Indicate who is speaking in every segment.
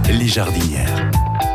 Speaker 1: les jardinières.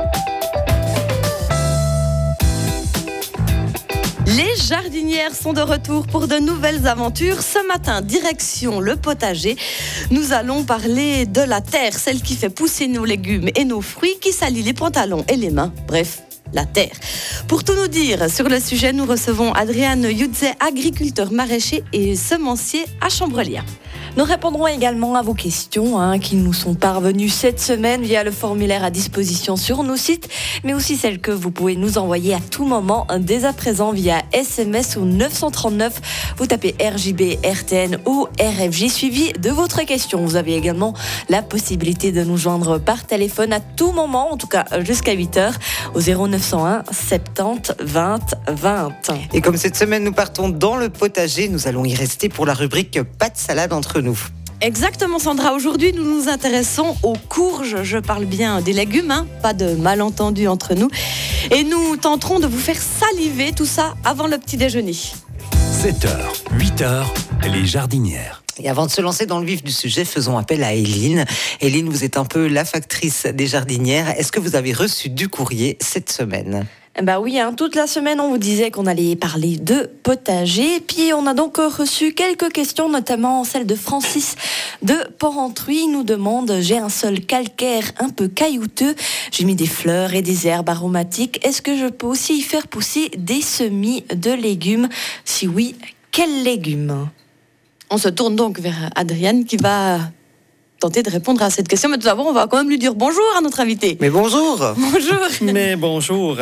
Speaker 2: Les jardinières sont de retour pour de nouvelles aventures. Ce matin, direction le potager. Nous allons parler de la terre, celle qui fait pousser nos légumes et nos fruits, qui salit les pantalons et les mains. Bref, la terre. Pour tout nous dire sur le sujet, nous recevons Adrian Yudze, agriculteur maraîcher et semencier à Chambreliat.
Speaker 3: Nous répondrons également à vos questions qui nous sont parvenues cette semaine via le formulaire à disposition sur nos sites, mais aussi celles que vous pouvez nous envoyer à tout moment dès à présent via SMS ou 939. Vous tapez RJB, RTN ou RFJ suivi de votre question. Vous avez également la possibilité de nous joindre par téléphone à tout moment, en tout cas jusqu'à 8h, au 0901 70 20 20.
Speaker 4: Et comme cette semaine nous partons dans le potager, nous allons y rester pour la rubrique pas de salade entre nous.
Speaker 2: Exactement Sandra, aujourd'hui nous nous intéressons aux courges, je parle bien des légumes, pas de malentendus entre nous. Et nous tenterons de vous faire saliver tout ça avant le petit déjeuner.
Speaker 1: 7h, 8h, les jardinières.
Speaker 4: Et avant de se lancer dans le vif du sujet, faisons appel à Éline. Éline, vous êtes un peu la factrice des jardinières. Est-ce que vous avez reçu du courrier cette semaine ?
Speaker 3: Oui, toute la semaine, on vous disait qu'on allait parler de potager. Puis, on a donc reçu quelques questions, notamment celle de Francis de Porrentruy. Il nous demande, j'ai un sol calcaire un peu caillouteux, j'ai mis des fleurs et des herbes aromatiques. Est-ce que je peux aussi y faire pousser des semis de légumes ? Si oui, quels légumes ?
Speaker 2: On se tourne donc vers Adriane qui va tenter de répondre à cette question. Mais tout d'abord, on va quand même lui dire bonjour à notre invité.
Speaker 4: Mais bonjour.
Speaker 2: Bonjour.
Speaker 5: Mais bonjour.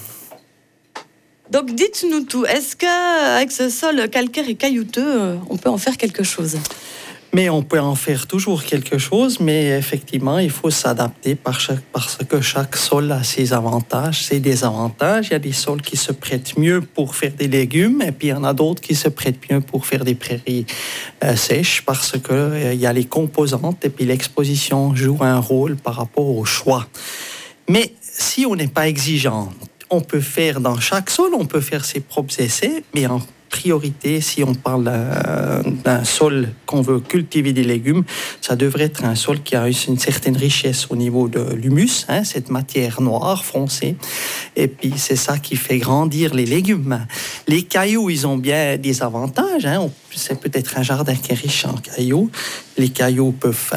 Speaker 2: Donc dites-nous tout. Est-ce qu'avec ce sol calcaire et caillouteux, on peut en faire quelque chose ?
Speaker 5: Mais on peut en faire toujours quelque chose, mais effectivement, il faut s'adapter parce que chaque sol a ses avantages, ses désavantages. Il y a des sols qui se prêtent mieux pour faire des légumes, et puis il y en a d'autres qui se prêtent mieux pour faire des prairies sèches, parce que il y a les composantes, et puis l'exposition joue un rôle par rapport au choix. Mais si on n'est pas exigeant, on peut faire dans chaque sol, on peut faire ses propres essais, mais en priorité, si on parle d'un sol qu'on veut cultiver des légumes, ça devrait être un sol qui a une certaine richesse au niveau de l'humus, cette matière noire foncée, et puis c'est ça qui fait grandir les légumes. Les cailloux, ils ont bien des avantages, c'est peut-être un jardin qui est riche en cailloux. Les cailloux peuvent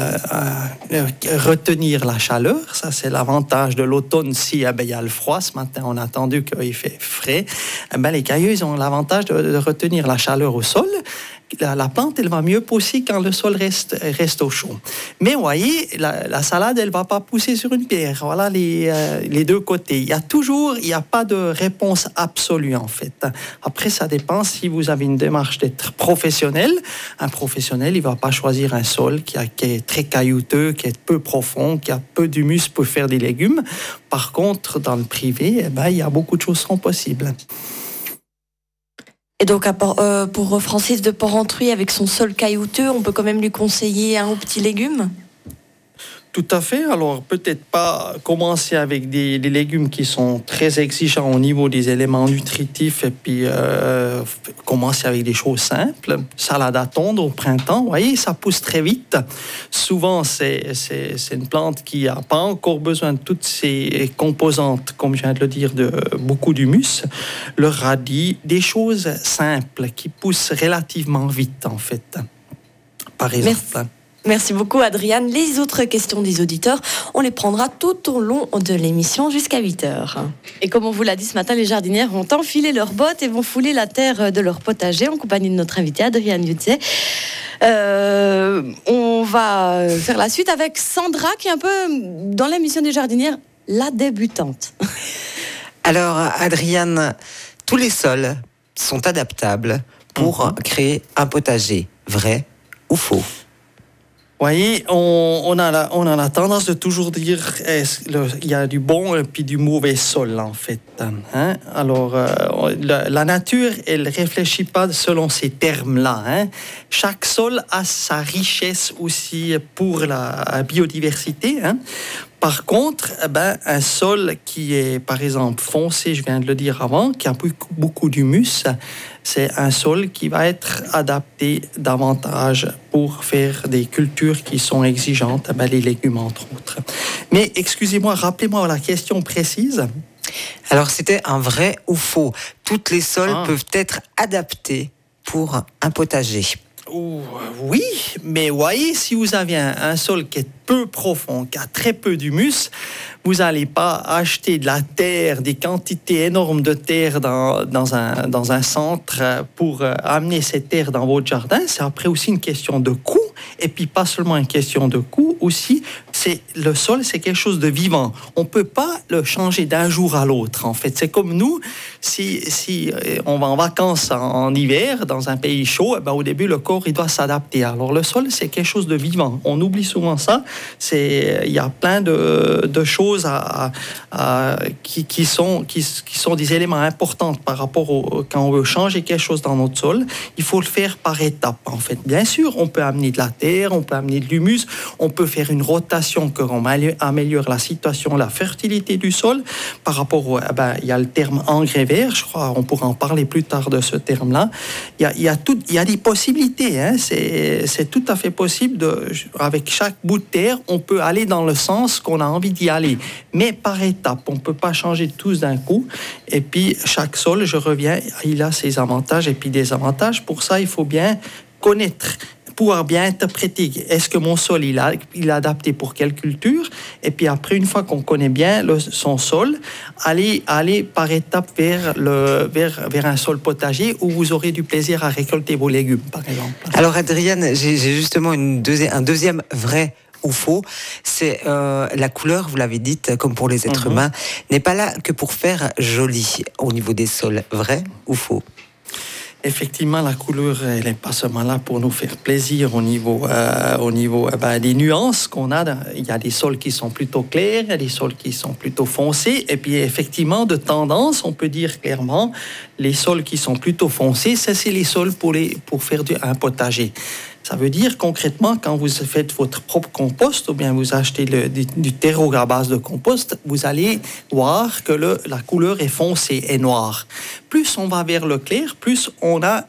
Speaker 5: retenir la chaleur, ça c'est l'avantage de l'automne. Si il y a le froid, ce matin on a attendu qu'il fait frais, les cailloux ils ont l'avantage de retenir la chaleur au sol. La plante, elle va mieux pousser quand le sol reste au chaud. Mais vous voyez, la salade, elle ne va pas pousser sur une pierre. Voilà les deux côtés. Il n'y a pas de réponse absolue, en fait. Après, ça dépend si vous avez une démarche d'être professionnel. Un professionnel, il ne va pas choisir un sol qui est très caillouteux, qui est peu profond, qui a peu d'humus pour faire des légumes. Par contre, dans le privé, il y a beaucoup de choses qui sont possibles.
Speaker 3: Et donc, pour Francis de Porrentruy, avec son sol caillouteux, on peut quand même lui conseiller un ou petit légume ?
Speaker 5: Tout à fait. Alors, peut-être pas commencer avec des légumes qui sont très exigeants au niveau des éléments nutritifs et puis commencer avec des choses simples. Salade à tondre au printemps, vous voyez, ça pousse très vite. Souvent, c'est une plante qui n'a pas encore besoin de toutes ces composantes, comme je viens de le dire, de beaucoup d'humus. Le radis, des choses simples qui poussent relativement vite, en fait. Par exemple.
Speaker 3: Merci beaucoup, Adriane. Les autres questions des auditeurs, on les prendra tout au long de l'émission jusqu'à 8h.
Speaker 2: Et comme on vous l'a dit ce matin, les jardinières vont enfiler leurs bottes et vont fouler la terre de leur potager en compagnie de notre invité, Adrian Yudze. On va faire la suite avec Sandra, qui est un peu, dans l'émission des jardinières, la débutante.
Speaker 4: Alors, Adriane, tous les sols sont adaptables pour créer un potager. Vrai ou faux ?
Speaker 5: Vous voyez, on a la tendance de toujours dire il y a du bon et puis du mauvais sol, en fait. Alors, la nature, elle ne réfléchit pas selon ces termes-là. Chaque sol a sa richesse aussi pour la biodiversité. Par contre, un sol qui est, par exemple, foncé, je viens de le dire avant, qui a beaucoup d'humus, c'est un sol qui va être adapté davantage pour faire des cultures qui sont exigeantes, les légumes entre autres. Mais excusez-moi, rappelez-moi la question précise.
Speaker 4: Alors, c'était un vrai ou faux? Toutes les sols peuvent être adaptés pour un potager.
Speaker 5: Oui, mais voyez, si vous avez un sol qui est peu profond, qui a très peu d'humus, vous n'allez pas acheter de la terre, des quantités énormes de terre dans un centre pour amener cette terre dans votre jardin. C'est après aussi une question de coût. Et puis, pas seulement une question de coût, aussi, le sol, c'est quelque chose de vivant. On ne peut pas le changer d'un jour à l'autre, en fait. C'est comme nous, si on va en vacances en hiver, dans un pays chaud, au début, le corps, il doit s'adapter. Alors, le sol, c'est quelque chose de vivant. On oublie souvent ça. Il y a plein de choses qui sont des éléments importants par rapport quand on veut changer quelque chose dans notre sol. Il faut le faire par étapes, en fait. Bien sûr, on peut amener de la terre, on peut amener de l'humus, on peut faire une rotation qu'on améliore la situation, la fertilité du sol. Par rapport il y a le terme engrais vert, je crois, on pourra en parler plus tard de ce terme-là. Il y a des possibilités, hein. C'est tout à fait possible avec chaque bout de terre, on peut aller dans le sens qu'on a envie d'y aller, mais par étapes. On ne peut pas changer tous d'un coup. Et puis, chaque sol, je reviens, il a ses avantages et puis des avantages. Pour ça, il faut bien connaître, pouvoir bien interpréter. Est-ce que mon sol, il est adapté pour quelle culture? Et puis après, une fois qu'on connaît bien son sol, aller par étapes vers un sol potager où vous aurez du plaisir à récolter vos légumes, par exemple.
Speaker 4: Alors, Adriane, j'ai justement un deuxième vrai ou faux, c'est la couleur, vous l'avez dit, comme pour les êtres humains, n'est pas là que pour faire joli au niveau des sols. Vrai ou faux?
Speaker 5: Effectivement, la couleur, elle n'est pas seulement là pour nous faire plaisir au niveau des nuances qu'on a. Il y a des sols qui sont plutôt clairs, il y a des sols qui sont plutôt foncés. Et puis, effectivement, de tendance, on peut dire clairement, les sols qui sont plutôt foncés, ça, c'est les sols pour faire un potager. Ça veut dire concrètement, quand vous faites votre propre compost ou bien vous achetez du terreau à base de compost, vous allez voir que la couleur est foncée et noire. Plus on va vers le clair, plus on a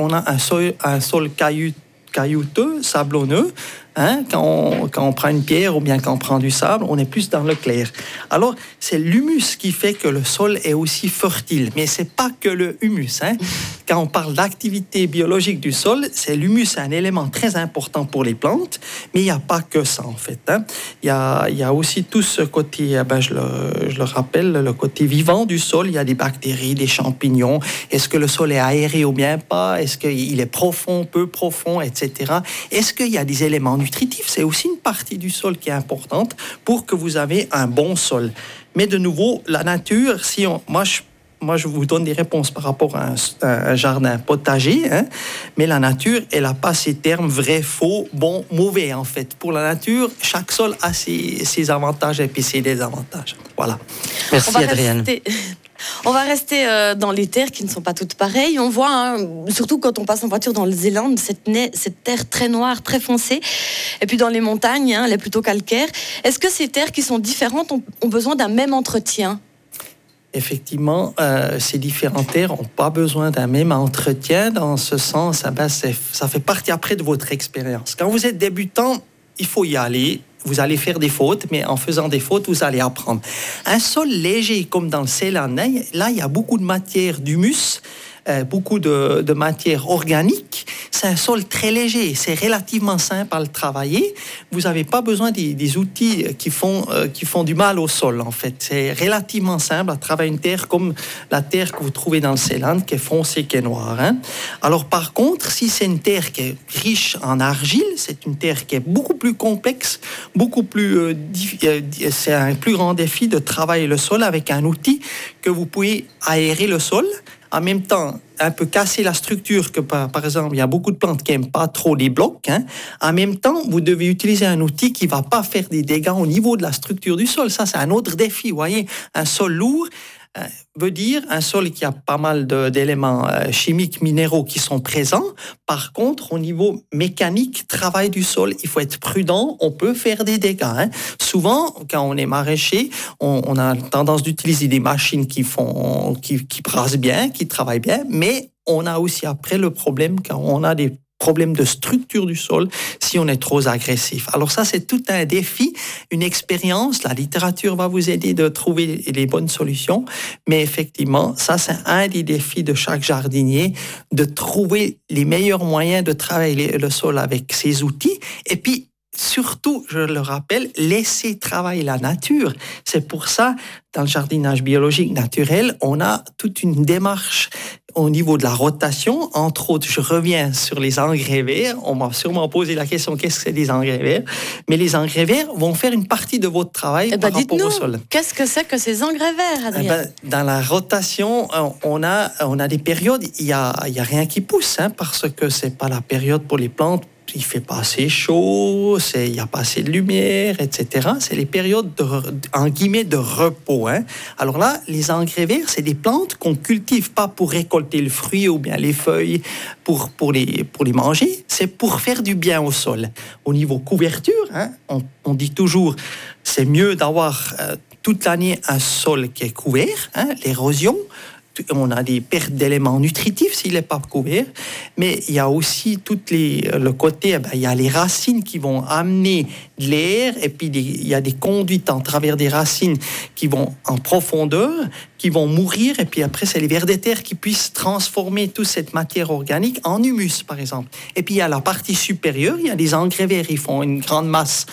Speaker 5: un sol caillouteux, sablonneux. Hein, quand on prend une pierre ou bien quand on prend du sable, on est plus dans le clair. Alors, c'est l'humus qui fait que le sol est aussi fertile. Mais ce n'est pas que le humus. Hein. Quand on parle d'activité biologique du sol, l'humus est un élément très important pour les plantes, mais il n'y a pas que ça, en fait. Hein. Il y a aussi tout ce côté, je le rappelle, le côté vivant du sol. Il y a des bactéries, des champignons. Est-ce que le sol est aéré ou bien pas? Est-ce qu'il est profond, peu profond, etc. Est-ce qu'il y a des éléments nutritif, c'est aussi une partie du sol qui est importante pour que vous avez un bon sol. Mais de nouveau, la nature, moi je vous donne des réponses par rapport à un jardin potager, hein, mais la nature, elle n'a pas ces termes vrai, faux, bon, mauvais, en fait. Pour la nature, chaque sol a ses avantages et puis ses désavantages. Voilà.
Speaker 4: Merci, Adriane.
Speaker 2: On va rester dans les terres qui ne sont pas toutes pareilles. On voit, surtout quand on passe en voiture dans le Zélande, cette terre très noire, très foncée. Et puis dans les montagnes, elle est plutôt calcaire. Est-ce que ces terres qui sont différentes ont besoin d'un même entretien ?
Speaker 5: Effectivement, ces différentes terres n'ont pas besoin d'un même entretien. Dans ce sens, ça fait partie après de votre expérience. Quand vous êtes débutant, il faut y aller. Vous allez faire des fautes, mais en faisant des fautes, vous allez apprendre. Un sol léger, comme dans le Ceylan, là, il y a beaucoup de matière d'humus, beaucoup de matière organique. C'est un sol très léger, c'est relativement simple à le travailler. Vous n'avez pas besoin des outils qui font du mal au sol, en fait. C'est relativement simple à travailler une terre comme la terre que vous trouvez dans le Ceylan, qui est foncée, qui est noire. Hein. Alors, par contre, si c'est une terre qui est riche en argile, c'est une terre qui est beaucoup plus complexe, beaucoup plus... c'est un plus grand défi de travailler le sol avec un outil que vous pouvez aérer le sol, en même temps, un peu casser la structure, que par exemple, il y a beaucoup de plantes qui n'aiment pas trop les blocs. Hein. En même temps, vous devez utiliser un outil qui ne va pas faire des dégâts au niveau de la structure du sol. Ça, c'est un autre défi. Vous voyez, un sol lourd veut dire un sol qui a pas mal d'éléments chimiques, minéraux qui sont présents. Par contre, au niveau mécanique, travail du sol, il faut être prudent. On peut faire des dégâts. Hein. Souvent, quand on est maraîcher, on a tendance d'utiliser des machines qui brassent bien, qui travaillent bien, mais on a aussi après le problème quand on a des problème de structure du sol si on est trop agressif. Alors ça, c'est tout un défi, une expérience. La littérature va vous aider de trouver les bonnes solutions. Mais effectivement, ça, c'est un des défis de chaque jardinier, de trouver les meilleurs moyens de travailler le sol avec ses outils. Et puis, surtout, je le rappelle, laisser travailler la nature. C'est pour ça, dans le jardinage biologique naturel, on a toute une démarche au niveau de la rotation. Entre autres, je reviens sur les engrais verts. On m'a sûrement posé la question, qu'est-ce que c'est des engrais verts? Mais les engrais verts vont faire une partie de votre travail par rapport au sol.
Speaker 2: Qu'est-ce que c'est que ces engrais verts, Adrien?
Speaker 5: Dans la rotation, on a des périodes, il y a rien qui pousse, parce que c'est pas la période pour les plantes. Il fait pas assez chaud, il n'y a pas assez de lumière, etc. C'est les périodes en guillemets de repos. Alors là, les engrais verts, c'est des plantes qu'on cultive pas pour récolter le fruit ou bien les feuilles pour les manger. C'est pour faire du bien au sol. Au niveau couverture, on dit toujours, c'est mieux d'avoir toute l'année un sol qui est couvert, l'érosion. On a des pertes d'éléments nutritifs s'il n'est pas couvert, mais il y a aussi le côté, il y a les racines qui vont amener de l'air, et puis il y a des conduites en travers des racines qui vont en profondeur, qui vont mourir, et puis après c'est les vers de terre qui puissent transformer toute cette matière organique en humus, par exemple. Et puis il y a la partie supérieure, il y a des engrais verts, ils font une grande masse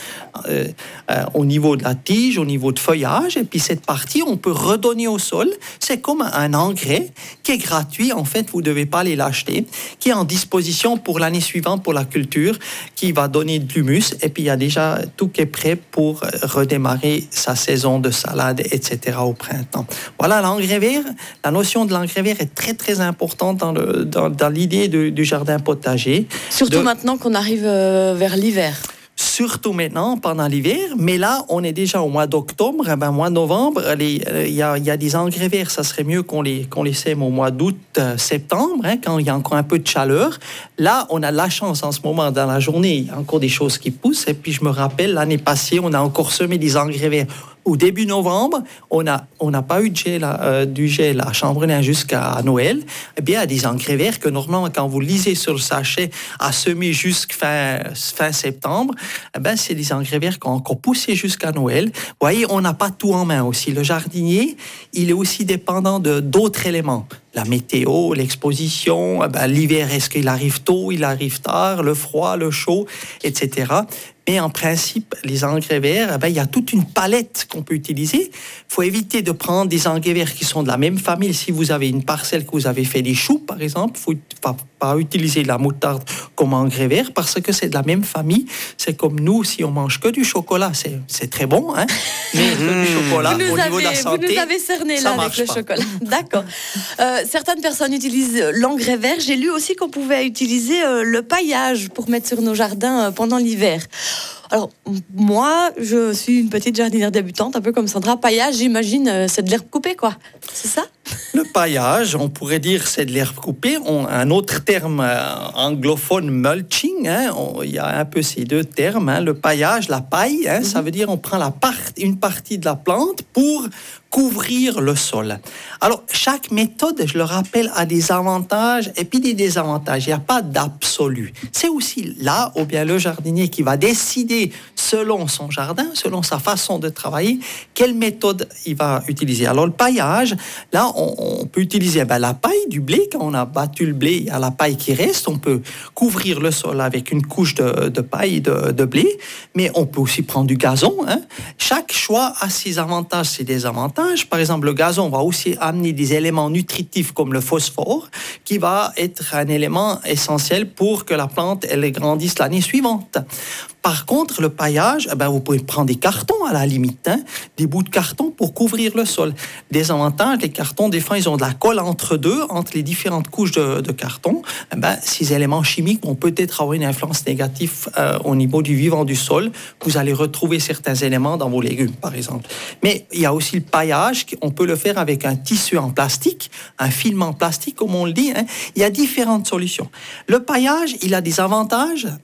Speaker 5: au niveau de la tige, au niveau de feuillage, et puis cette partie, on peut redonner au sol. C'est comme un engrais qui est gratuit, en fait, vous ne devez pas aller l'acheter, qui est en disposition pour l'année suivante pour la culture, qui va donner de l'humus, et puis il y a déjà tout qui est prêt pour redémarrer sa saison de salade, etc. au printemps. Voilà, l'engrais vert, la notion de l'engrais vert est très très importante dans l'idée du jardin potager.
Speaker 2: Surtout maintenant qu'on arrive vers l'hiver.
Speaker 5: Surtout maintenant, pendant l'hiver, mais là, on est déjà au mois d'octobre, mois de novembre, il y a des engrais verts, ça serait mieux qu'on les sème au mois d'août, septembre, quand il y a encore un peu de chaleur. Là, on a la chance en ce moment, dans la journée, il y a encore des choses qui poussent, et puis je me rappelle, l'année passée, on a encore semé des engrais verts. Au début novembre, on n'a pas eu du gel à Chambrenain jusqu'à Noël. Eh bien, il y a des engrais verts que normalement, quand vous lisez sur le sachet, à semer jusqu'à fin septembre, c'est des engrais verts qui ont encore poussé jusqu'à Noël. Vous voyez, on n'a pas tout en main aussi. Le jardinier, il est aussi dépendant d'autres éléments. La météo, l'exposition, l'hiver, est-ce qu'il arrive tôt, il arrive tard, le froid, le chaud, etc. Mais en principe, les engrais verts, il y a toute une palette qu'on peut utiliser. Il faut éviter de prendre des engrais verts qui sont de la même famille. Si vous avez une parcelle que vous avez fait des choux, par exemple, il ne faut pas utiliser la moutarde comme engrais vert parce que c'est de la même famille. C'est comme nous, si on mange que du chocolat, c'est très bon, mais que du chocolat, au niveau de la santé,
Speaker 2: vous nous avez cerné là avec le chocolat. D'accord. Certaines personnes utilisent l'engrais vert. J'ai lu aussi qu'on pouvait utiliser le paillage pour mettre sur nos jardins pendant l'hiver. Alors, moi, je suis une petite jardinière débutante, un peu comme Sandra. Paillage, j'imagine, c'est de l'herbe coupée, quoi. C'est ça?
Speaker 5: Le paillage, on pourrait dire c'est de l'herbe coupée. Un autre terme anglophone, mulching, il y a un peu ces deux termes. Le paillage, la paille, ça veut dire on prend une partie de la plante pour couvrir le sol. Alors, chaque méthode, je le rappelle, a des avantages et puis des désavantages. Il n'y a pas d'absolu. C'est aussi là, ou bien le jardinier qui va décider, selon son jardin, selon sa façon de travailler, quelle méthode il va utiliser. Alors, le paillage, là, on peut utiliser la paille du blé. Quand on a battu le blé, il y a la paille qui reste. On peut couvrir le sol avec une couche de paille de blé, mais on peut aussi prendre du gazon. Chaque choix a ses avantages, ses désavantages. Par exemple, le gazon va aussi amener des éléments nutritifs comme le phosphore, qui va être un élément essentiel pour que la plante elle grandisse l'année suivante. Par contre, le paillage, vous pouvez prendre des cartons à la limite, des bouts de carton pour couvrir le sol. Des avantages, les cartons, des fois, ils ont de la colle entre les différentes couches de carton. Ces éléments chimiques vont peut-être avoir une influence négative au niveau du vivant du sol. Vous allez retrouver certains éléments dans vos légumes, par exemple. Mais il y a aussi le paillage, on peut le faire avec un tissu en plastique, un film en plastique, comme on le dit. Il y a différentes solutions. Le paillage, il a des avantages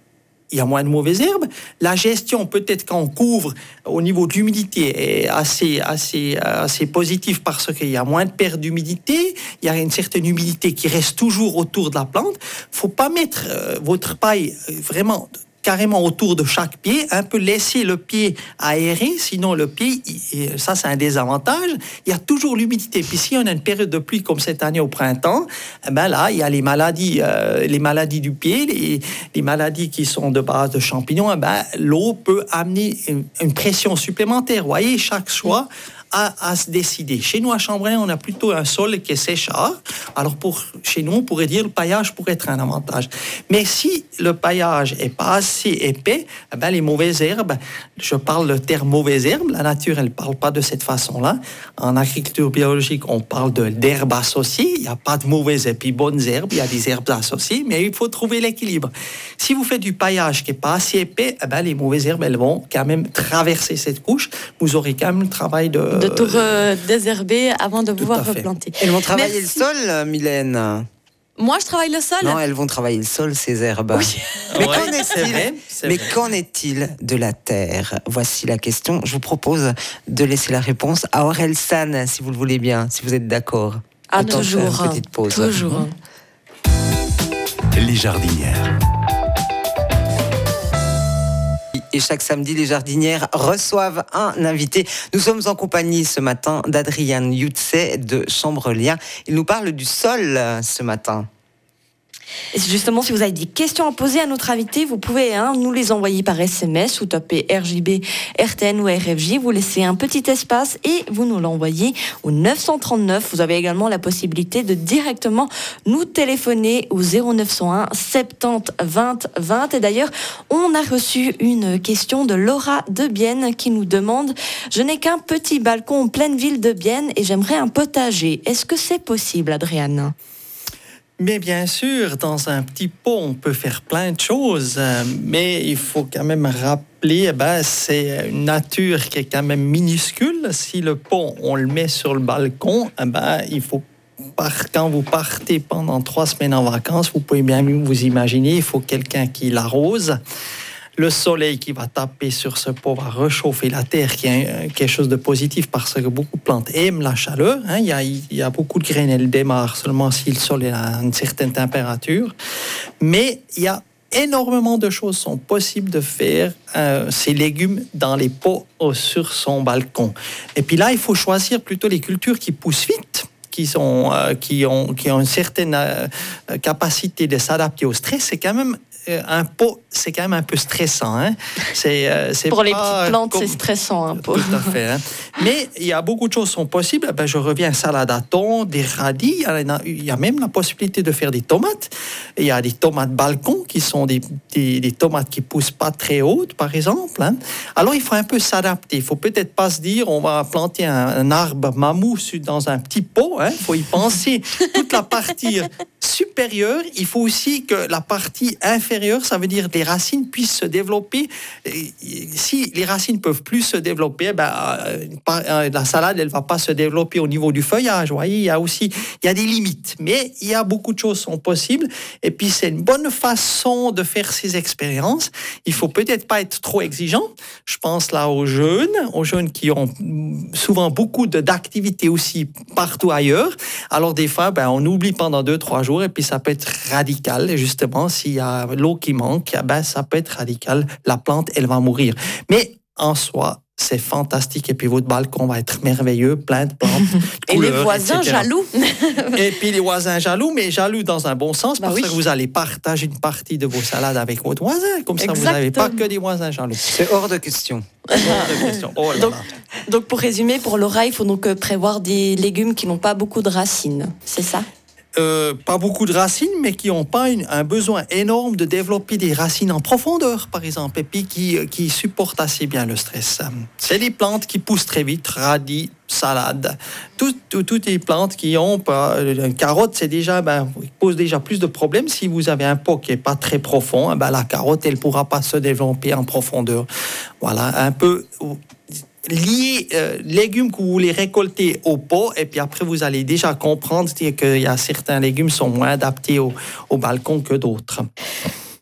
Speaker 5: il y a moins de mauvaises herbes. La gestion, peut-être quand on couvre au niveau de l'humidité, est assez positive parce qu'il y a moins de perte d'humidité. Il y a une certaine humidité qui reste toujours autour de la plante. Il ne faut pas mettre votre paille vraiment carrément autour de chaque pied, un peu laisser le pied aéré, sinon le pied, ça c'est un désavantage. Il y a toujours l'humidité. Puis si on a une période de pluie comme cette année au printemps, là il y a les maladies du pied, les maladies qui sont de base de champignons. L'eau peut amener une pression supplémentaire. Vous voyez, chaque choix à se décider. Chez nous, à Chambray, on a plutôt un sol qui est séchard. Alors, chez nous, on pourrait dire que le paillage pourrait être un avantage. Mais si le paillage n'est pas assez épais, les mauvaises herbes, je parle le terme mauvaise herbe, la nature, elle ne parle pas de cette façon-là. En agriculture biologique, on parle d'herbes associées. Il n'y a pas de mauvaises et puis bonnes herbes, il y a des herbes associées, mais il faut trouver l'équilibre. Si vous faites du paillage qui n'est pas assez épais, les mauvaises herbes, elles vont quand même traverser cette couche. Vous aurez quand même le travail de
Speaker 2: tout désherber avant de pouvoir replanter.
Speaker 4: Elles vont travailler le sol, Mylène.
Speaker 2: Moi, je travaille le sol.
Speaker 4: Non, elles vont travailler le sol, ces herbes.
Speaker 2: Oui.
Speaker 4: Mais qu'en est-il de la terre? Voici la question. Je vous propose de laisser la réponse à Aurel San, si vous le voulez bien, si vous êtes d'accord.
Speaker 2: Toujours.
Speaker 4: Une petite pause.
Speaker 2: Toujours.
Speaker 1: Les jardinières.
Speaker 4: Et chaque samedi, les jardinières reçoivent un invité. Nous sommes en compagnie ce matin d'Adrian Youtse de Chambrelia. Il nous parle du sol ce matin.
Speaker 3: Et justement, si vous avez des questions à poser à notre invité, vous pouvez nous les envoyer par SMS ou taper RJB, RTN ou RFJ. Vous laissez un petit espace et vous nous l'envoyez au 939. Vous avez également la possibilité de directement nous téléphoner au 0901 70 20 20. Et d'ailleurs, on a reçu une question de Laura de Bienne qui nous demande « Je n'ai qu'un petit balcon en pleine ville de Bienne et j'aimerais un potager. Est-ce que c'est possible, Adriane ?»
Speaker 5: Mais bien sûr, dans un petit pot, on peut faire plein de choses, mais il faut quand même rappeler, c'est une nature qui est quand même minuscule. Si le pot, on le met sur le balcon, il faut quand vous partez pendant 3 semaines en vacances, vous pouvez bien vous imaginer, il faut quelqu'un qui l'arrose. Le soleil qui va taper sur ce pot va réchauffer la terre, qui est quelque chose de positif parce que beaucoup de plantes aiment la chaleur. Il y a beaucoup de graines, elles démarrent seulement si le sol est à une certaine température. Mais il y a énormément de choses sont possibles de faire ces légumes dans les pots sur son balcon. Et puis là, il faut choisir plutôt les cultures qui poussent vite, qui ont une certaine capacité de s'adapter au stress. C'est quand même un pot, c'est quand même un peu stressant. C'est
Speaker 3: pour les petites plantes, c'est stressant un peu.
Speaker 5: Tout à fait. Mais il y a beaucoup de choses qui sont possibles. Je reviens salade à thon, des radis. Il y a même la possibilité de faire des tomates. Il y a des tomates balcon qui sont des tomates qui poussent pas très hautes, par exemple. Alors il faut un peu s'adapter. Il faut peut-être pas se dire on va planter un arbre mamousse dans un petit pot. Il faut y penser. Toute la partie supérieure, il faut aussi que la partie inférieure, ça veut dire que les racines puissent se développer. Si les racines peuvent plus se développer, la salade, elle va pas se développer au niveau du feuillage. Vous voyez, il y a des limites. Mais il y a beaucoup de choses qui sont possibles. Et puis, c'est une bonne façon de faire ces expériences. Il faut peut-être pas être trop exigeant. Je pense là aux jeunes qui ont souvent beaucoup d'activités aussi partout ailleurs. Alors, des fois, on oublie pendant 2-3 jours et puis ça peut être radical. Et justement, s'il y a l'eau qui manque, ça peut être radical. La plante, elle va mourir. Mais en soi, c'est fantastique. Et puis votre balcon va être merveilleux, plein de plantes.
Speaker 2: Et couleurs, les voisins jaloux.
Speaker 5: Et puis les voisins jaloux, mais jaloux dans un bon sens, parce que vous allez partager une partie de vos salades avec votre voisin. Comme ça, vous n'avez pas que des voisins jaloux.
Speaker 4: C'est hors de question.
Speaker 3: Donc pour résumer, pour Laura, il faut donc prévoir des légumes qui n'ont pas beaucoup de racines. C'est ça ?
Speaker 5: Pas beaucoup de racines, mais qui n'ont pas un besoin énorme de développer des racines en profondeur, par exemple, et puis qui supportent assez bien le stress. C'est des plantes qui poussent très vite, radis, salade. Toutes les plantes qui ont une carotte, pose déjà plus de problèmes. Si vous avez un pot qui n'est pas très profond, la carotte, elle ne pourra pas se développer en profondeur. Voilà, un peu lier légumes que vous voulez récolter au pot, et puis après vous allez déjà comprendre qu'il y a certains légumes qui sont moins adaptés au balcon que d'autres.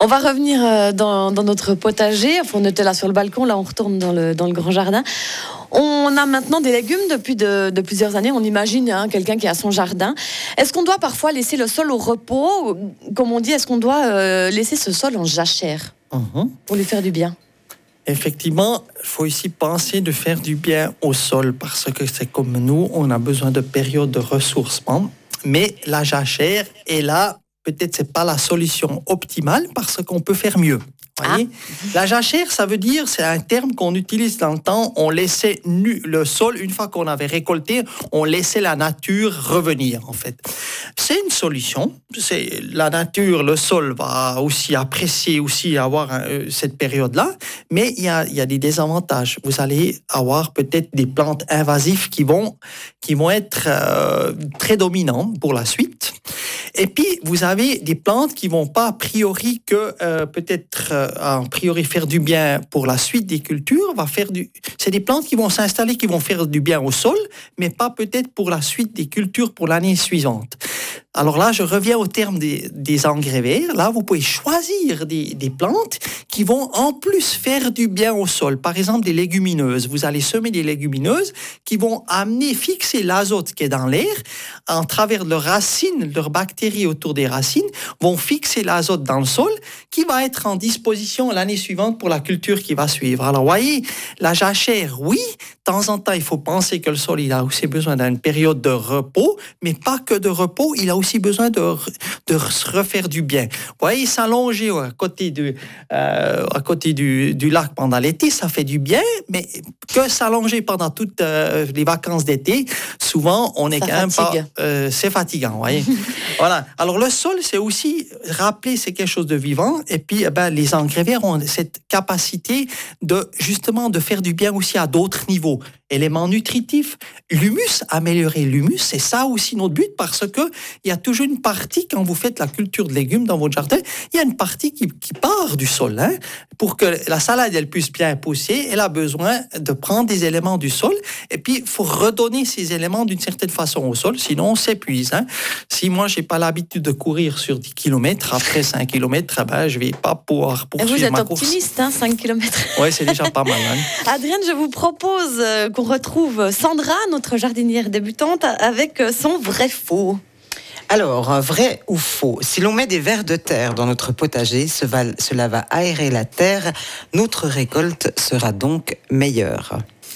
Speaker 2: On va revenir dans notre potager. Enfin, on était là sur le balcon, là on retourne dans le grand jardin. On a maintenant des légumes depuis de plusieurs années. On imagine quelqu'un qui a son jardin. Est-ce qu'on doit parfois laisser le sol au repos? Comme on dit, est-ce qu'on doit laisser ce sol en jachère pour lui faire du bien?
Speaker 5: Effectivement, il faut ici penser de faire du bien au sol parce que c'est comme nous, on a besoin de périodes de ressourcement. Mais la jachère est là, peut-être c'est pas la solution optimale parce qu'on peut faire mieux. Voyez? La jachère, ça veut dire, c'est un terme qu'on utilise dans le temps, on laissait nu le sol, une fois qu'on avait récolté, on laissait la nature revenir, en fait. C'est une solution, c'est la nature, le sol va aussi apprécier, aussi avoir cette période-là, mais il y a des désavantages. Vous allez avoir peut-être des plantes invasives qui vont être très dominantes pour la suite. Et puis, vous avez des plantes qui vont pas a priori que a priori faire du bien pour la suite des cultures. C'est des plantes qui vont s'installer, qui vont faire du bien au sol, mais pas peut-être pour la suite des cultures pour l'année suivante. Alors là, je reviens au terme des engrais verts. Là, vous pouvez choisir des plantes qui vont en plus faire du bien au sol. Par exemple, des légumineuses. Vous allez semer des légumineuses qui vont fixer l'azote qui est dans l'air en travers de leurs racines, leurs bactéries autour des racines, vont fixer l'azote dans le sol qui va être en disposition l'année suivante pour la culture qui va suivre. Alors, voyez, la jachère, oui, de temps en temps, il faut penser que le sol, il a aussi besoin d'une période de repos, mais pas que de repos, il a aussi besoin de se refaire du bien. Vous voyez, s'allonger à côté du lac pendant l'été, ça fait du bien, mais que s'allonger pendant toutes les vacances d'été, souvent, on est quand même pas... c'est fatigant, vous voyez. Voilà. Alors, le sol, c'est aussi, rappeler, c'est quelque chose de vivant, et puis, les engrais verts ont cette capacité de faire du bien aussi à d'autres niveaux. Éléments nutritifs, l'humus, améliorer l'humus, c'est ça aussi notre but, parce que il y a toujours une partie, quand vous faites la culture de légumes dans votre jardin, il y a une partie qui part du sol. Pour que la salade, elle puisse bien pousser, elle a besoin de prendre des éléments du sol, et puis il faut redonner ces éléments d'une certaine façon au sol, sinon on s'épuise. Si moi, j'ai pas l'habitude de courir sur 10 km, après 5 km, je vais pas pouvoir poursuivre ma course.
Speaker 2: Vous êtes optimiste, 5 km.
Speaker 5: Oui, c'est déjà pas mal.
Speaker 2: Adrienne, je vous propose qu'on retrouve Sandra, notre jardinière débutante, avec son vrai faux.
Speaker 4: Alors, vrai ou faux? Si l'on met des vers de terre dans notre potager, cela va aérer la terre. Notre récolte sera donc meilleure.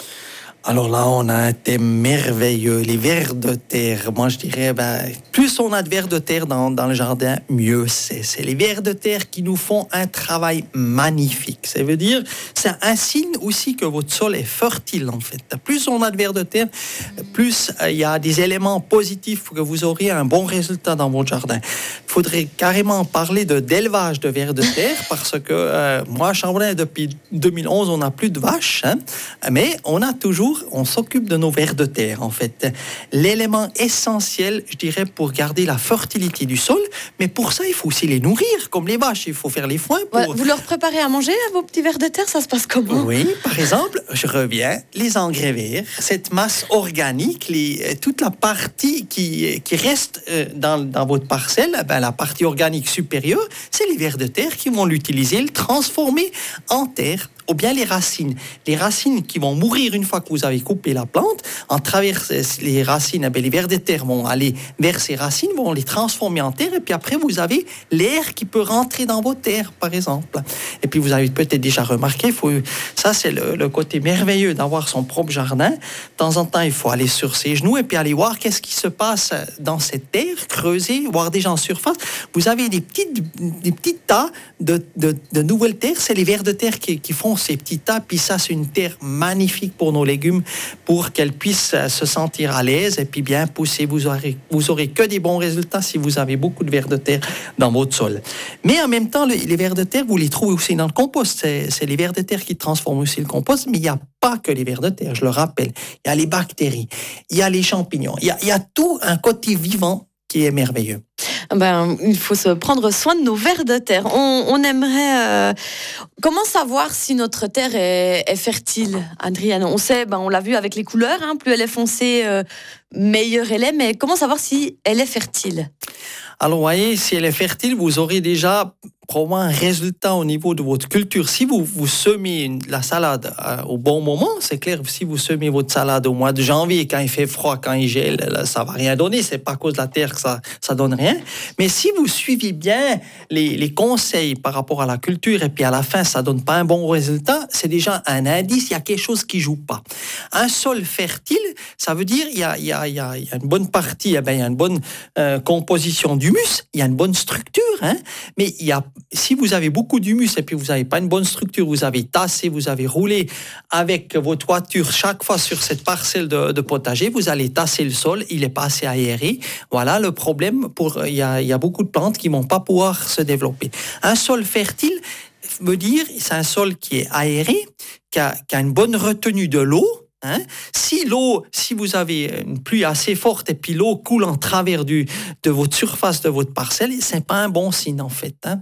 Speaker 5: Alors là, on a un thème merveilleux, les vers de terre. Moi, je dirais, plus on a de vers de terre dans le jardin, mieux c'est. C'est les vers de terre qui nous font un travail magnifique. Ça veut dire, c'est un signe aussi que votre sol est fertile, en fait. Plus on a de vers de terre, plus il y a des éléments positifs pour que vous aurez un bon résultat dans votre jardin. Il faudrait carrément parler d'élevage de vers de terre, parce que moi, à Chamblain, depuis 2011, on n'a plus de vaches, mais on s'occupe de nos vers de terre, en fait. L'élément essentiel, je dirais, pour garder la fertilité du sol, mais pour ça, il faut aussi les nourrir, comme les vaches. Il faut faire les foins.
Speaker 2: Vous leur préparez à manger, vos petits vers de terre? Ça se passe comment?
Speaker 5: Oui, par exemple, je reviens, les engrais verts, cette masse organique, toute la partie qui reste dans votre parcelle, la partie organique supérieure, c'est les vers de terre qui vont l'utiliser, le transformer en terre. Ou bien les racines qui vont mourir une fois que vous avez coupé la plante, en travers les racines, les vers de terre vont aller vers ces racines, vont les transformer en terre, et puis après vous avez l'air qui peut rentrer dans vos terres, par exemple. Et puis vous avez peut-être déjà remarqué, ça c'est le côté merveilleux d'avoir son propre jardin. De temps en temps, il faut aller sur ses genoux et puis aller voir qu'est-ce qui se passe dans cette terre, creuser, voir déjà en surface. Vous avez des petits tas de nouvelles terres, c'est les vers de terre qui font ces petits tas, puis ça c'est une terre magnifique pour nos légumes, pour qu'elles puissent se sentir à l'aise et puis bien pousser. Vous aurez que des bons résultats si vous avez beaucoup de vers de terre dans votre sol. Mais en même temps, les vers de terre, vous les trouvez aussi dans le compost. C'est les vers de terre qui transforment aussi le compost, mais il n'y a pas que les vers de terre, je le rappelle. Il y a les bactéries, il y a les champignons, il y a tout un côté vivant qui est merveilleux.
Speaker 2: Il faut se prendre soin de nos vers de terre. On aimerait... comment savoir si notre terre est fertile, Adrienne? On sait, on l'a vu avec les couleurs, plus elle est foncée, meilleure elle est, mais comment savoir si elle est fertile?
Speaker 5: Alors, vous voyez, si elle est fertile, vous aurez déjà probablement un résultat au niveau de votre culture. Si vous semez la salade au bon moment, c'est clair, si vous semez votre salade au mois de janvier, quand il fait froid, quand il gèle, là, ça ne va rien donner. C'est pas à cause de la terre que ça donne rien. Mais si vous suivez bien les conseils par rapport à la culture et puis à la fin, ça donne pas un bon résultat, c'est déjà un indice, il y a quelque chose qui joue pas. Un sol fertile, ça veut dire il y a une bonne partie, il y a une bonne composition d'humus, il y a une bonne structure, hein, mais si vous avez beaucoup d'humus et puis vous n'avez pas une bonne structure, vous avez tassé, vous avez roulé avec votre voiture chaque fois sur cette parcelle de potager, vous allez tasser le sol, il n'est pas assez aéré. Voilà le problème. Il y a beaucoup de plantes qui ne vont pas pouvoir se développer. Un sol fertile veut dire c'est un sol qui est aéré, qui a une bonne retenue de l'eau. Hein? Si vous avez une pluie assez forte et puis l'eau coule en travers de votre surface de votre parcelle, c'est pas un bon signe en fait. Hein?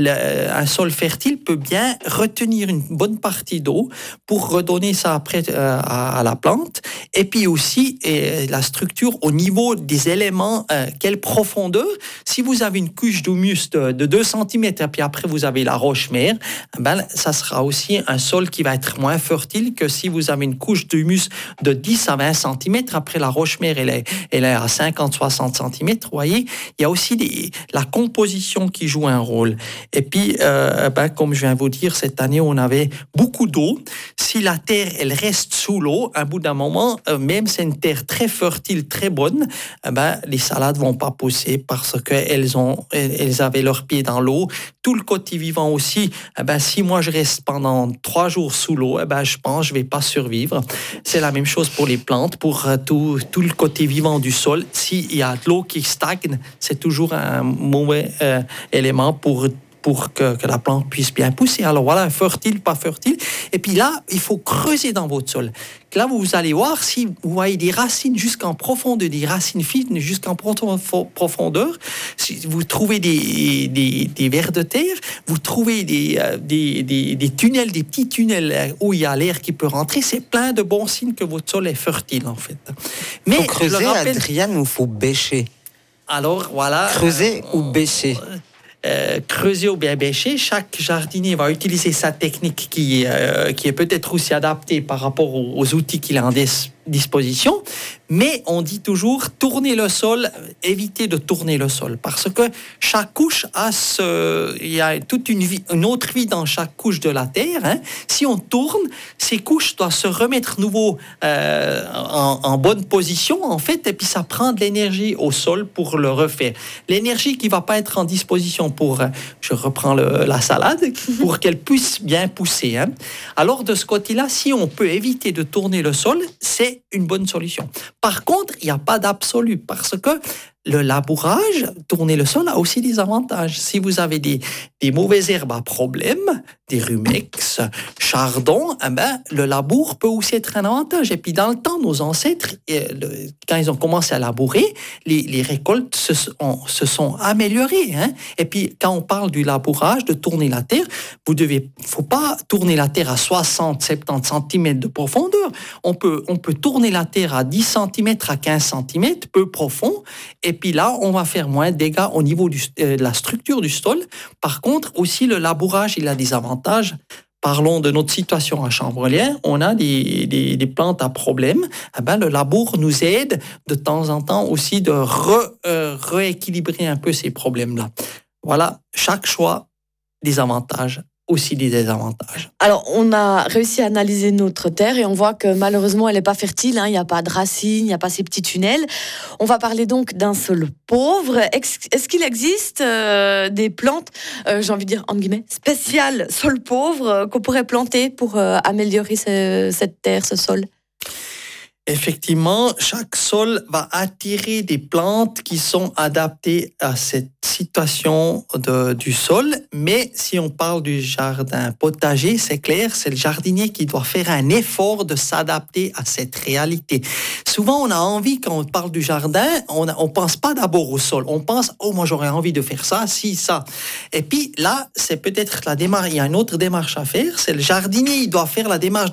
Speaker 5: Un sol fertile peut bien retenir une bonne partie d'eau pour redonner ça après à la plante. Et puis aussi la structure au niveau des éléments, quelle profondeur. Si vous avez une couche d'humus de 2 cm et puis après vous avez la roche-mère, ça sera aussi un sol qui va être moins fertile que si vous avez une couche d'humus de 10 à 20 cm. Après, la roche-mère, elle est à 50-60 cm. Vous voyez, il y a aussi la composition qui joue un rôle. Et puis, comme je viens de vous dire, cette année, on avait beaucoup d'eau. Si la terre, elle reste sous l'eau, à bout d'un moment, même si c'est une terre très fertile, très bonne, les salades vont pas pousser parce qu'elles avaient leurs pieds dans l'eau. Tout le côté vivant aussi, si moi je reste pendant 3 jours sous l'eau, je pense que je vais pas survivre. C'est la même chose pour les plantes, pour tout le côté vivant du sol. S'il y a de l'eau qui stagne, c'est toujours un mauvais élément pour que la plante puisse bien pousser. Alors voilà, fertile, pas fertile. Et puis là, il faut creuser dans votre sol. Là, vous allez voir si vous voyez des racines jusqu'en profondeur, des racines fines jusqu'en profondeur. Si vous trouvez des vers de terre, vous trouvez des tunnels, des petits tunnels où il y a l'air qui peut rentrer. C'est plein de bons signes que votre sol est fertile, en fait.
Speaker 4: Mais faut creuser, Adriane, ou il faut bêcher?
Speaker 5: Alors, voilà.
Speaker 4: Creuser ou bêcher?
Speaker 5: Creuser ou bien bêcher, chaque jardinier va utiliser sa technique qui est peut-être aussi adaptée par rapport aux outils qu'il a en disposition, mais on dit toujours tourner le sol, éviter de tourner le sol, parce que chaque couche il y a toute une autre vie dans chaque couche de la terre. Hein. Si on tourne, ces couches doivent se remettre nouveau en bonne position, en fait, et puis ça prend de l'énergie au sol pour le refaire. L'énergie qui va pas être en disposition pour, je reprends la salade, pour qu'elle puisse bien pousser. Hein. Alors de ce côté-là, si on peut éviter de tourner le sol, c'est une bonne solution. Par contre, il n'y a pas d'absolu parce que le labourage, tourner le sol, a aussi des avantages. Si vous avez des mauvaises herbes à problème, des rumex, chardon, le labour peut aussi être un avantage. Et puis dans le temps, nos ancêtres, quand ils ont commencé à labourer, les récoltes se sont améliorées. Hein? Et puis quand on parle du labourage, de tourner la terre, faut pas tourner la terre à 60-70 cm de profondeur. On peut tourner la terre à 10 cm à 15 cm, peu profond. Et puis là, on va faire moins de dégâts au niveau de la structure du sol. Par contre, aussi, le labourage, il a des avantages. Parlons de notre situation à Chambrelière. On a des plantes à problème. Le labour nous aide de temps en temps aussi de rééquilibrer un peu ces problèmes-là. Voilà, chaque choix, des avantages, aussi des désavantages.
Speaker 2: Alors, on a réussi à analyser notre terre et on voit que malheureusement, elle n'est pas fertile. Il n'y a pas de racines, il n'y a pas ces petits tunnels. On va parler donc d'un sol pauvre. Est-ce qu'il existe des plantes, j'ai envie de dire, entre guillemets, spéciales sol pauvre qu'on pourrait planter pour améliorer cette terre, ce sol ?
Speaker 5: Effectivement, chaque sol va attirer des plantes qui sont adaptées à cette situation du sol. Mais si on parle du jardin potager, c'est clair, c'est le jardinier qui doit faire un effort de s'adapter à cette réalité. Souvent, on a envie, quand on parle du jardin, on pense pas d'abord au sol. On pense, moi j'aurais envie de faire ça, ça. Et puis là, c'est peut-être la démarche, il y a une autre démarche à faire, c'est le jardinier, il doit faire la démarche de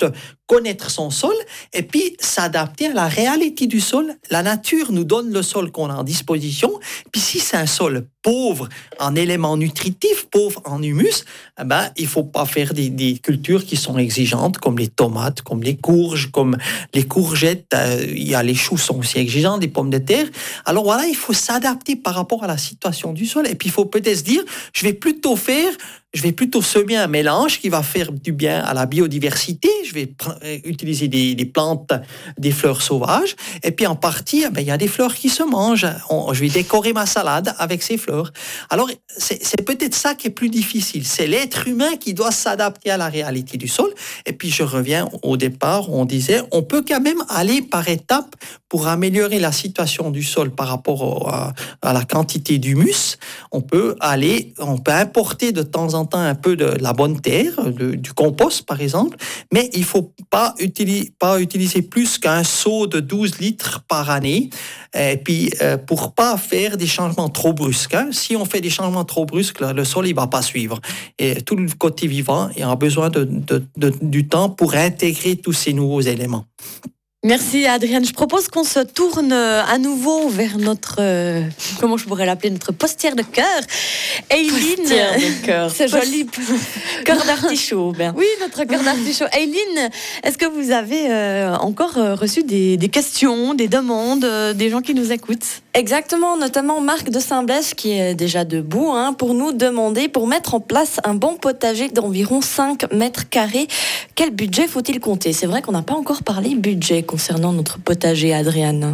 Speaker 5: connaître son sol et puis s'adapter à la réalité du sol. La nature nous donne le sol qu'on a en disposition. Puis si c'est un sol pauvre en éléments nutritifs, pauvre en humus, il faut pas faire des cultures qui sont exigeantes comme les tomates, comme les courges, comme les courgettes. Il y a les choux sont aussi exigeants, des pommes de terre. Alors voilà, il faut s'adapter par rapport à la situation du sol. Et puis il faut peut-être se dire, je vais plutôt semer un mélange qui va faire du bien à la biodiversité. Je vais utiliser des plantes, des fleurs sauvages. Et puis en partie, il y a des fleurs qui se mangent. Je vais décorer ma salade avec ces fleurs. Alors, c'est peut-être ça qui est plus difficile. C'est l'être humain qui doit s'adapter à la réalité du sol. Et puis je reviens au départ, on disait, on peut quand même aller par étapes pour améliorer la situation du sol par rapport à la quantité d'humus. On peut importer de temps en temps un peu de la bonne terre, du compost par exemple, mais il ne faut pas utiliser plus qu'un seau de 12 litres par année, et puis pour pas faire des changements trop brusques. Si on fait des changements trop brusques, le sol il va pas suivre. Et tout le côté vivant, il a besoin du temps pour intégrer tous ces nouveaux éléments.
Speaker 2: Merci Adrienne. Je propose qu'on se tourne à nouveau vers notre, comment je pourrais l'appeler, notre postière de cœur. Eileen,
Speaker 3: postière de cœur.
Speaker 2: C'est joli.
Speaker 3: Cœur d'artichaut. Ben.
Speaker 2: Oui, notre cœur d'artichaut. Eileen, est-ce que vous avez encore reçu des questions, des demandes, des gens qui nous écoutent?
Speaker 3: Exactement, notamment Marc de Saint-Blaise qui est déjà debout pour nous demander, pour mettre en place un bon potager d'environ 5 mètres carrés, quel budget faut-il compter? C'est vrai qu'on n'a pas encore parlé budget concernant notre potager, Adrienne.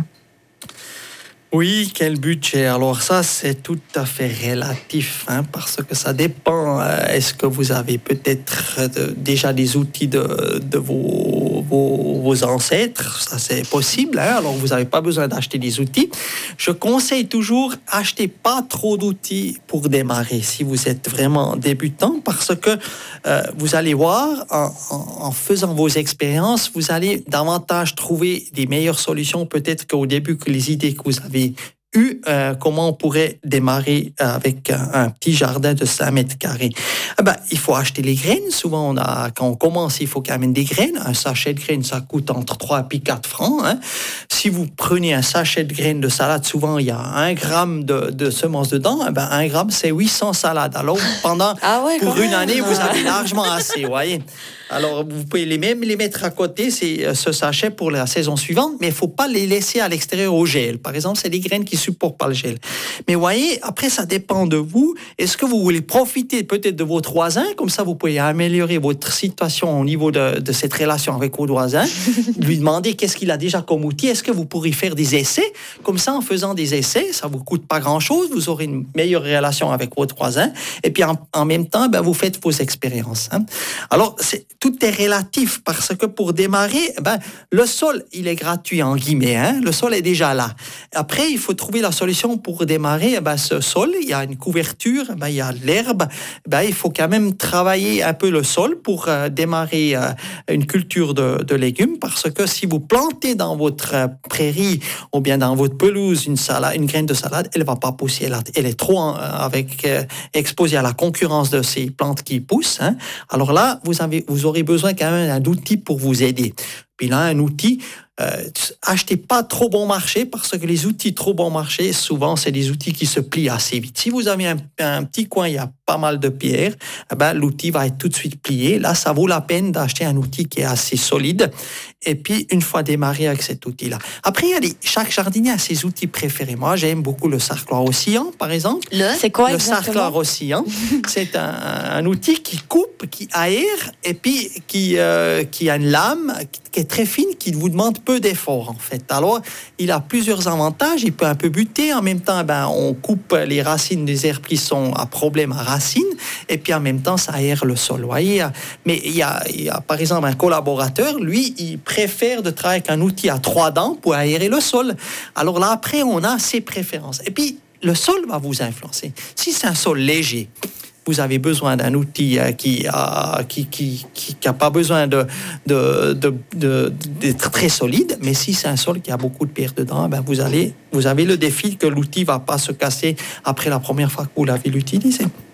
Speaker 5: Oui, quel budget? Alors ça, c'est tout à fait relatif, parce que ça dépend. Est-ce que vous avez peut-être déjà des outils de vos ancêtres? Ça, c'est possible. Alors, vous n'avez pas besoin d'acheter des outils. Je conseille toujours, achetez pas trop d'outils pour démarrer si vous êtes vraiment débutant, parce que vous allez voir, en faisant vos expériences, vous allez davantage trouver des meilleures solutions peut-être qu'au début que les idées que vous avez comment on pourrait démarrer avec un petit jardin de 5 mètres carrés. Il faut acheter les graines. Souvent, quand on commence, il faut quand même des graines. Un sachet de graines, ça coûte entre 3 et 4 francs. Si vous prenez un sachet de graines de salade, souvent, il y a 1 gramme de semences dedans. 1 gramme, c'est 800 salades. Alors, pour une année, vous avez largement assez, vous voyez. Alors, vous pouvez les mettre à côté, c'est ce sachet pour la saison suivante, mais il ne faut pas les laisser à l'extérieur au gel. Par exemple, c'est des graines qui ne supportent pas le gel. Mais vous voyez, après, ça dépend de vous. Est-ce que vous voulez profiter peut-être de votre voisin? Comme ça, vous pouvez améliorer votre situation au niveau de cette relation avec votre voisin. Lui demander qu'est-ce qu'il a déjà comme outil. Est-ce que vous pourrez faire des essais? Comme ça, en faisant des essais, ça ne vous coûte pas grand-chose. Vous aurez une meilleure relation avec votre voisin. Et puis, en même temps, vous faites vos expériences. Alors, tout est relatif parce que pour démarrer, le sol, il est gratuit en guillemets. Le sol est déjà là. Après, il faut trouver la solution pour démarrer. Ce sol, il y a une couverture, il y a l'herbe. Il faut quand même travailler un peu le sol pour démarrer une culture de légumes parce que si vous plantez dans votre prairie ou bien dans votre pelouse une graine de salade, elle ne va pas pousser. Elle est trop exposée à la concurrence de ces plantes qui poussent. Alors là, vous aurez besoin quand même d'un outil pour vous aider. Puis là, un outil, achetez pas trop bon marché parce que les outils trop bon marché, souvent, c'est des outils qui se plient assez vite. Si vous avez un petit coin, il y a pas mal de pierres, l'outil va être tout de suite plié. Là, ça vaut la peine d'acheter un outil qui est assez solide. Et puis, une fois démarré avec cet outil-là. Après, chaque jardinier a ses outils préférés. Moi, j'aime beaucoup le sarcloir oscillant, par exemple.
Speaker 3: C'est quoi
Speaker 5: le
Speaker 3: exactement?
Speaker 5: Sarcloir oscillant, c'est un outil qui coupe, qui aère, et puis qui a une lame qui est très fine, qui vous demande peu d'effort, en fait. Alors, il a plusieurs avantages. Il peut un peu buter. En même temps, on coupe les racines des herbes qui sont à problème à racines. Et puis, en même temps, ça aère le sol. Vous voyez? Mais il y a, par exemple, un collaborateur, lui, il préfère de travailler avec un outil à 3 dents pour aérer le sol. Alors là, après, on a ses préférences. Et puis, le sol va vous influencer. Si c'est un sol léger, vous avez besoin d'un outil qui a pas besoin d'être très solide, mais si c'est un sol qui a beaucoup de pierres dedans, vous avez le défi que l'outil va pas se casser après la première fois que vous l'avez utilisé.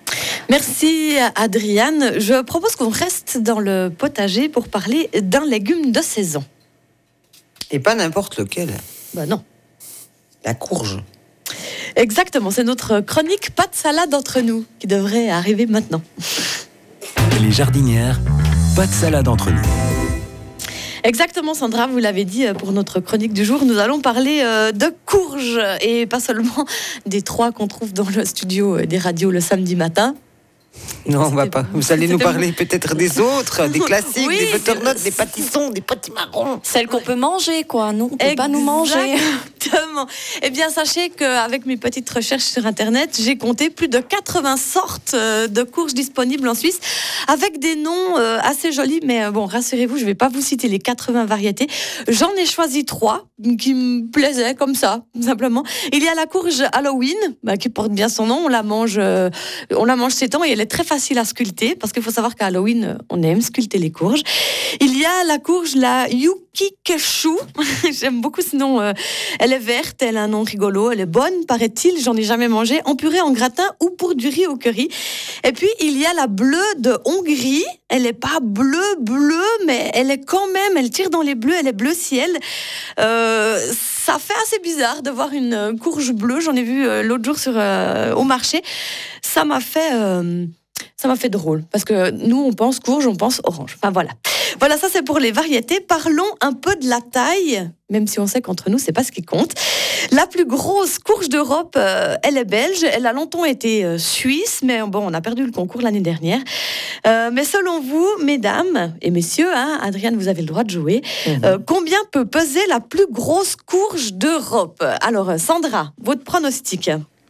Speaker 2: Merci Adriane. Je propose qu'on reste dans le potager pour parler d'un légume de saison.
Speaker 4: Et pas n'importe lequel.
Speaker 2: Ben non.
Speaker 4: La courge.
Speaker 2: Exactement, c'est notre chronique pas de salade entre nous qui devrait arriver maintenant.
Speaker 1: Les jardinières, pas de salade entre nous.
Speaker 2: Exactement Sandra, vous l'avez dit pour notre chronique du jour, nous allons parler de courges et pas seulement des 3 qu'on trouve dans le studio des radios le samedi matin.
Speaker 4: Non, on va pas. Vous allez nous
Speaker 2: c'était
Speaker 4: parler peut-être des autres, des classiques,
Speaker 2: Oui,
Speaker 4: des butternuts, des pâtissons, des petits marrons.
Speaker 3: Celle qu'on peut manger, quoi. Nous, on peut pas nous manger.
Speaker 2: Exactement. Eh bien, sachez qu'avec mes petites recherches sur Internet, j'ai compté plus de 80 sortes de courges disponibles en Suisse, avec des noms assez jolis. Mais bon, rassurez-vous, je ne vais pas vous citer les 80 variétés. J'en ai choisi 3 qui me plaisaient comme ça, simplement. Il y a la courge Halloween, qui porte bien son nom. On la mange ces temps et elle est très facile à sculpter, parce qu'il faut savoir qu'à Halloween, on aime sculpter les courges. Il y a la courge, la Yukikeshu. J'aime beaucoup ce nom. Elle est verte, elle a un nom rigolo, elle est bonne, paraît-il. J'en ai jamais mangé. En purée, en gratin ou pour du riz au curry. Et puis, il y a la bleue de Hongrie. Elle n'est pas bleue, mais elle est quand même, elle tire dans les bleus, elle est bleu ciel. Ça fait assez bizarre de voir une courge bleue. J'en ai vu l'autre jour au marché. Ça m'a fait drôle, parce que nous, on pense courge, on pense orange. Enfin, voilà. Voilà, ça, c'est pour les variétés. Parlons un peu de la taille, même si on sait qu'entre nous, c'est pas ce qui compte. La plus grosse courge d'Europe, elle est belge. Elle a longtemps été suisse, mais bon, on a perdu le concours l'année dernière. Mais selon vous, mesdames et messieurs, Adriane, vous avez le droit de jouer. Combien peut peser la plus grosse courge d'Europe? Alors, Sandra, votre pronostic?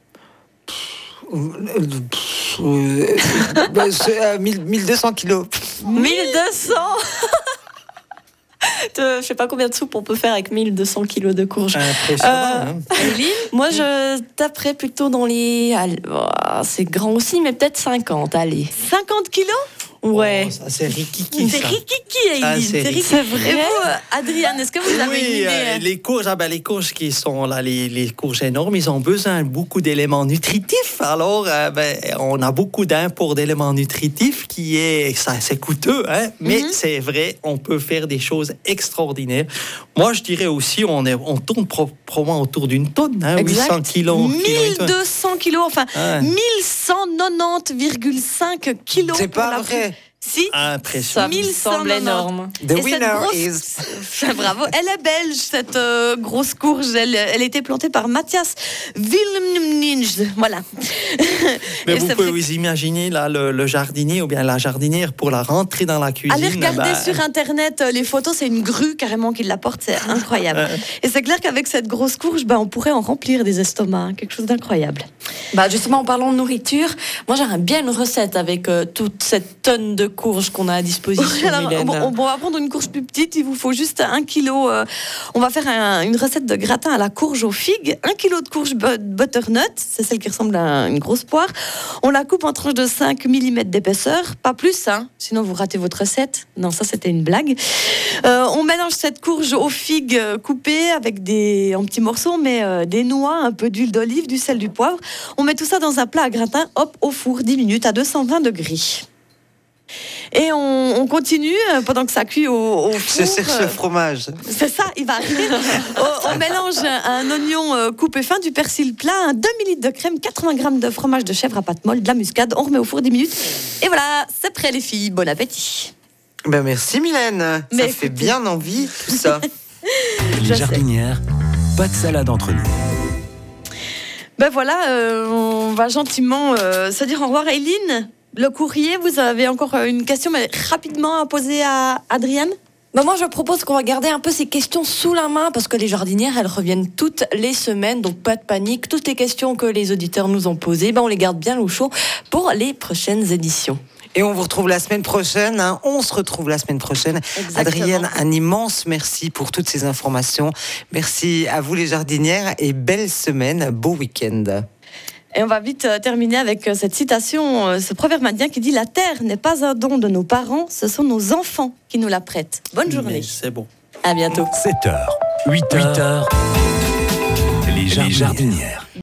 Speaker 4: 1200 kilos.
Speaker 3: 1200. Je sais pas combien de soupe on peut faire avec 1200 kilos de courges.
Speaker 5: Impressionnant.
Speaker 3: Moi, je taperais plutôt dans les... c'est grand aussi, mais peut-être 50, allez.
Speaker 2: 50 kilos?
Speaker 3: Ouais.
Speaker 5: Oh, ça, c'est rikiki, ça.
Speaker 2: C'est rikiki, Aileen.
Speaker 5: c'est
Speaker 2: rikiki.
Speaker 3: C'est vrai.
Speaker 2: Et vous, Adriane, est-ce que vous avez une idée?
Speaker 5: Les courges qui sont là, les courges énormes, ils ont besoin de beaucoup d'éléments nutritifs. Alors, on a beaucoup d'import d'éléments nutritifs c'est coûteux, mais c'est vrai, on peut faire des choses extraordinaires. Moi, je dirais aussi, on tourne probablement autour d'une tonne, 800 kilos.
Speaker 2: 1200 kilos, enfin 1190,5 kilos.
Speaker 4: C'est pas vrai.
Speaker 2: Si,
Speaker 5: impressionnant.
Speaker 3: Ça me semble énorme.
Speaker 4: The winner is...
Speaker 2: Bravo, elle est belge, cette grosse courge. Elle a été plantée par Mathias Willemninge. Voilà.
Speaker 5: Mais vous pouvez vous imaginer là, le jardinier ou bien la jardinière pour la rentrer dans la cuisine.
Speaker 2: Allez regarder sur Internet les photos, c'est une grue carrément qui la porte, c'est incroyable. Et c'est clair qu'avec cette grosse courge, on pourrait en remplir des estomacs, quelque chose d'incroyable.
Speaker 3: Justement, en parlant de nourriture, moi j'aimerais bien une recette avec toute cette tonne de courges qu'on a à disposition.
Speaker 2: Alors, on va prendre une courge plus petite, il vous faut juste 1 kilo. On va faire une recette de gratin à la courge aux figues. 1 kilo de courge butternut, c'est celle qui ressemble à une grosse poire. On la coupe en tranches de 5 mm d'épaisseur, pas plus, sinon vous ratez votre recette. Non, ça c'était une blague. On mélange cette courge aux figues coupées avec en petits morceaux, mais des noix, un peu d'huile d'olive, du sel, du poivre. On met tout ça dans un plat à gratin, au four 10 minutes à 220 degrés. Et on continue pendant que ça cuit au four.
Speaker 4: Je cherche le fromage.
Speaker 2: C'est ça, il va arriver. On mélange un oignon coupé fin, du persil plat, un demi-litre de crème, 80 grammes de fromage de chèvre à pâte molle, de la muscade. On remet au four 10 minutes. Et voilà, c'est prêt les filles. Bon appétit.
Speaker 4: Merci Mylène. Ça fait bien envie tout ça.
Speaker 1: Les jardinières, pas de salade entre nous.
Speaker 2: Voilà, on va gentiment se dire au revoir. Aileen, le courrier, vous avez encore une question, mais rapidement à poser à Adriane?
Speaker 3: Moi, je propose qu'on va garder un peu ces questions sous la main, parce que les jardinières, elles reviennent toutes les semaines, donc pas de panique. Toutes les questions que les auditeurs nous ont posées, on les garde bien au chaud pour les prochaines éditions.
Speaker 4: Et on vous retrouve la semaine prochaine. On se retrouve la semaine prochaine.
Speaker 2: Exactement.
Speaker 4: Adrienne, un immense merci pour toutes ces informations. Merci à vous les jardinières et belle semaine, beau week-end.
Speaker 2: Et on va vite terminer avec cette citation, ce proverbe indien qui dit « La terre n'est pas un don de nos parents, ce sont nos enfants qui nous la prêtent. » Bonne journée.
Speaker 5: Mais c'est bon.
Speaker 3: À bientôt.
Speaker 1: 7h, 8h, les jardinières.